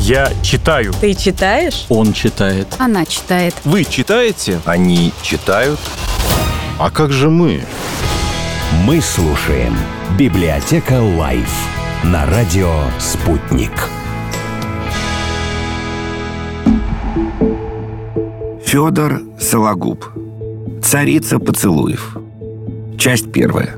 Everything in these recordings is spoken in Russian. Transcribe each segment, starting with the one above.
Я читаю. Ты читаешь? Он читает. Она читает. Вы читаете? Они читают. А как же мы? Мы слушаем «Библиотека Лайф» на радио «Спутник». Федор Сологуб. Царица поцелуев. Часть 1.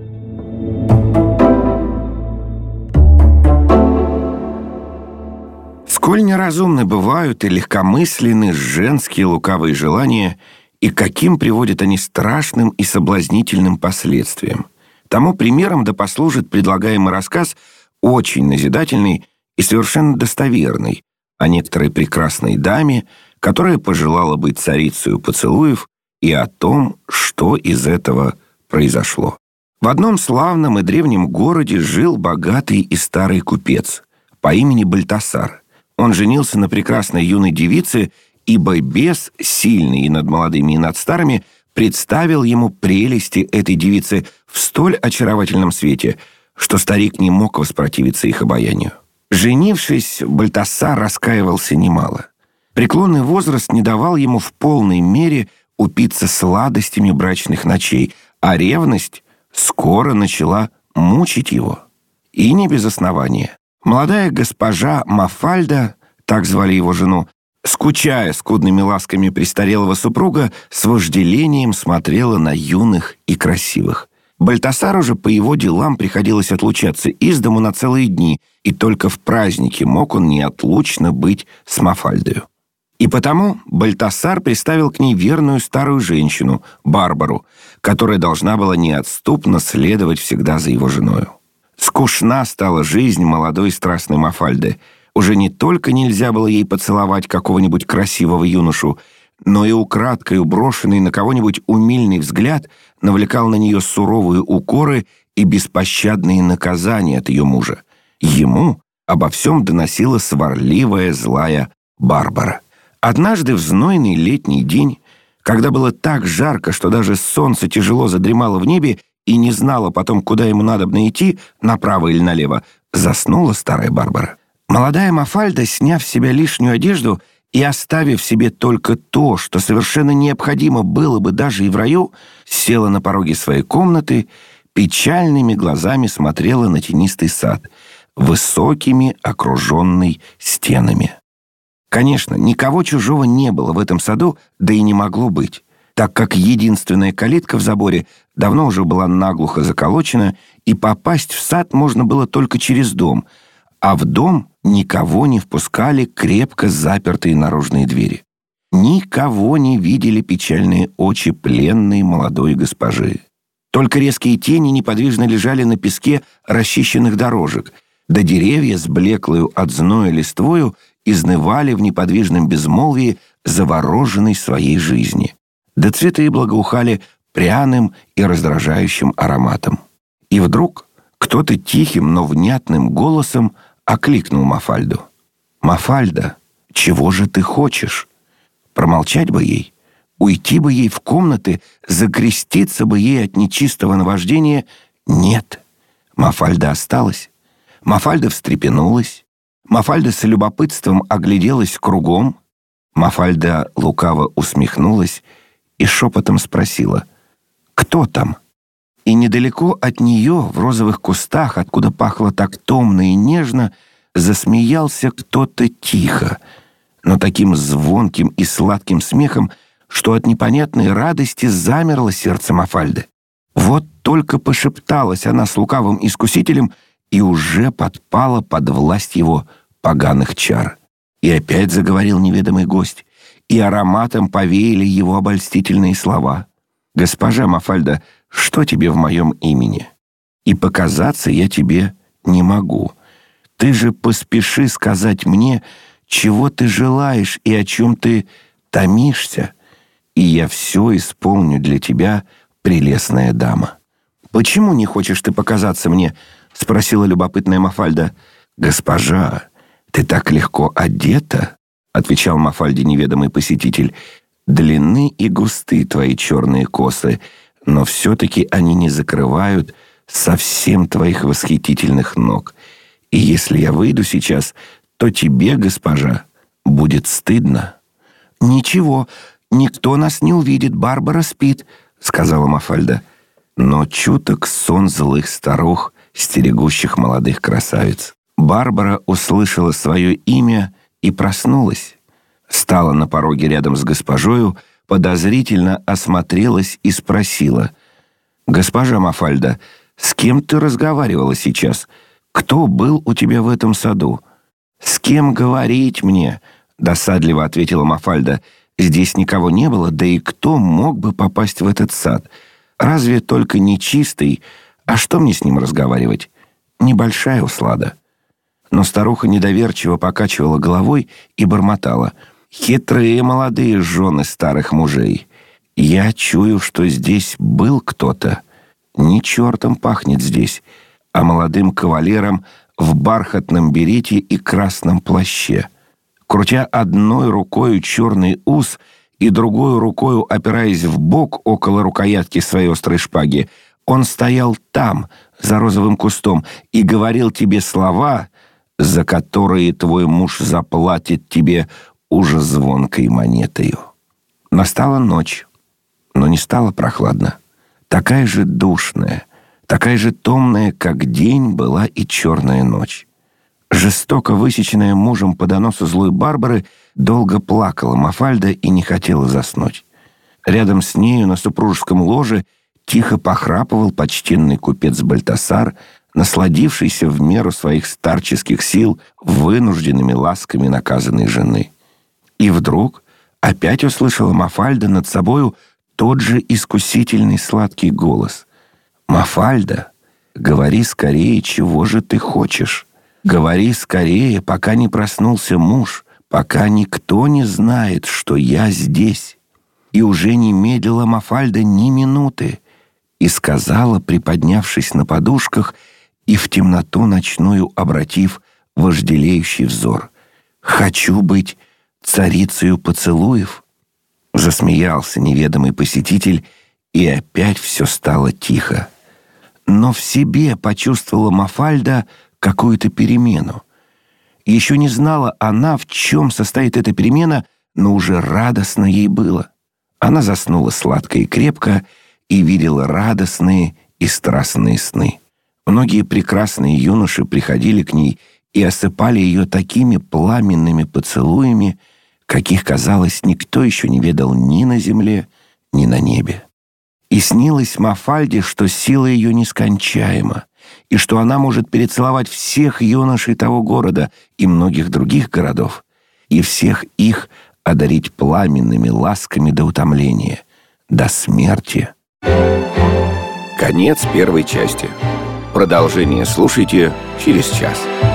Сколь неразумны бывают и легкомысленны женские лукавые желания, и каким приводят они страшным и соблазнительным последствиям. Тому примером да послужит предлагаемый рассказ, очень назидательный и совершенно достоверный, о некоторой прекрасной даме, которая пожелала быть царицею поцелуев, и о том, что из этого произошло. В одном славном и древнем городе жил богатый и старый купец по имени Бальтасар. Он женился на прекрасной юной девице, ибо бес, сильный и над молодыми, и над старыми, представил ему прелести этой девицы в столь очаровательном свете, что старик не мог воспротивиться их обаянию. Женившись, Бальтасар раскаивался немало. Преклонный возраст не давал ему в полной мере упиться сладостями брачных ночей, а ревность скоро начала мучить его. И не без основания. Молодая госпожа Мафальда, так звали его жену, скучая скудными ласками престарелого супруга, с вожделением смотрела на юных и красивых. Бальтасару же по его делам приходилось отлучаться из дому на целые дни, и только в праздники мог он неотлучно быть с Мафальдою. И потому Бальтасар приставил к ней верную старую женщину, Барбару, которая должна была неотступно следовать всегда за его женою. Скучна стала жизнь молодой страстной Мафальды. Уже не только нельзя было ей поцеловать какого-нибудь красивого юношу, но и украдкой брошенный на кого-нибудь умильный взгляд навлекал на нее суровые укоры и беспощадные наказания от ее мужа. Ему обо всем доносила сварливая злая Барбара. Однажды в знойный летний день, когда было так жарко, что даже солнце тяжело задремало в небе и не знало потом, куда ему надобно идти, направо или налево, заснула старая Барбара. Молодая Мафальда, сняв с себя лишнюю одежду и оставив себе только то, что совершенно необходимо было бы даже и в раю, села на пороге своей комнаты, печальными глазами смотрела на тенистый сад, высокими окруженный стенами. Конечно, никого чужого не было в этом саду, да и не могло быть, так как единственная калитка в заборе давно уже была наглухо заколочена, и попасть в сад можно было только через дом, а в дом никого не впускали крепко запертые наружные двери. Никого не видели печальные очи пленной молодой госпожи. Только резкие тени неподвижно лежали на песке расчищенных дорожек, да деревья с блеклою от зноя листвою изнывали в неподвижном безмолвии завороженной своей жизни. Да цветы благоухали пряным и раздражающим ароматом. И вдруг кто-то тихим, но внятным голосом окликнул Мафальду. «Мафальда, чего же ты хочешь?» Промолчать бы ей, уйти бы ей в комнаты, закреститься бы ей от нечистого наваждения. Нет, Мафальда осталась. Мафальда встрепенулась. Мафальда с любопытством огляделась кругом. Мафальда лукаво усмехнулась и шепотом спросила: «Кто там?» И недалеко от нее, в розовых кустах, откуда пахло так томно и нежно, засмеялся кто-то тихо, но таким звонким и сладким смехом, что от непонятной радости замерло сердце Мафальды. Вот только пошепталась она с лукавым искусителем и уже подпала под власть его поганых чар. И опять заговорил неведомый гость, и ароматом повеяли его обольстительные слова. «Госпожа Мафальда, что тебе в моем имени? И показаться я тебе не могу. Ты же поспеши сказать мне, чего ты желаешь и о чем ты томишься, и я все исполню для тебя, прелестная дама». «Почему не хочешь ты показаться мне?» — спросила любопытная Мафальда. «Госпожа, ты так легко одета», — отвечал Мафальде неведомый посетитель. «Длинны и густы твои черные косы, но все-таки они не закрывают совсем твоих восхитительных ног. И если я выйду сейчас, что тебе, госпожа, будет стыдно». «Ничего, никто нас не увидит, Барбара спит», — сказала Мафальда. Но чуток сон злых старух, стерегущих молодых красавиц. Барбара услышала свое имя и проснулась. Стала на пороге рядом с госпожою, подозрительно осмотрелась и спросила: «Госпожа Мафальда, с кем ты разговаривала сейчас? Кто был у тебя в этом саду?» «С кем говорить мне?» — досадливо ответила Мафальда. «Здесь никого не было, да и кто мог бы попасть в этот сад? Разве только нечистый? А что мне с ним разговаривать? Небольшая услада». Но старуха недоверчиво покачивала головой и бормотала: «Хитрые молодые жены старых мужей. Я чую, что здесь был кто-то. Не чертом пахнет здесь, а молодым кавалером в бархатном берете и красном плаще». Крутя одной рукою черный ус и другой рукою опираясь в бок около рукоятки своей острой шпаги, он стоял там, за розовым кустом, и говорил тебе слова, за которые твой муж заплатит тебе уже звонкой монетою. Настала ночь, но не стало прохладно. Такая же душная, такая же томная, как день, была и черная ночь. Жестоко высеченная мужем по доносу злой Барбары, долго плакала Мафальда и не хотела заснуть. Рядом с нею на супружеском ложе тихо похрапывал почтенный купец Бальтасар, насладившийся в меру своих старческих сил вынужденными ласками наказанной жены. И вдруг опять услышала Мафальда над собою тот же искусительный сладкий голос: «Мафальда, говори скорее, чего же ты хочешь? Говори скорее, пока не проснулся муж, пока никто не знает, что я здесь». И уже не медлила Мафальда ни минуты, и сказала, приподнявшись на подушках и в темноту ночную обратив вожделеющий взор: «Хочу быть царицею поцелуев». Засмеялся неведомый посетитель, и опять все стало тихо. Но в себе почувствовала Мафальда какую-то перемену. Еще не знала она, в чем состоит эта перемена, но уже радостно ей было. Она заснула сладко и крепко и видела радостные и страстные сны. Многие прекрасные юноши приходили к ней и осыпали ее такими пламенными поцелуями, каких, казалось, никто еще не ведал ни на земле, ни на небе. И снилось Мафальде, что сила ее нескончаема, и что она может перецеловать всех юношей того города и многих других городов, и всех их одарить пламенными ласками до утомления, до смерти. Конец первой части. Продолжение слушайте через час.